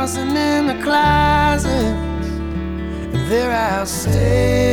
tossing in the closet, and there I'll stay.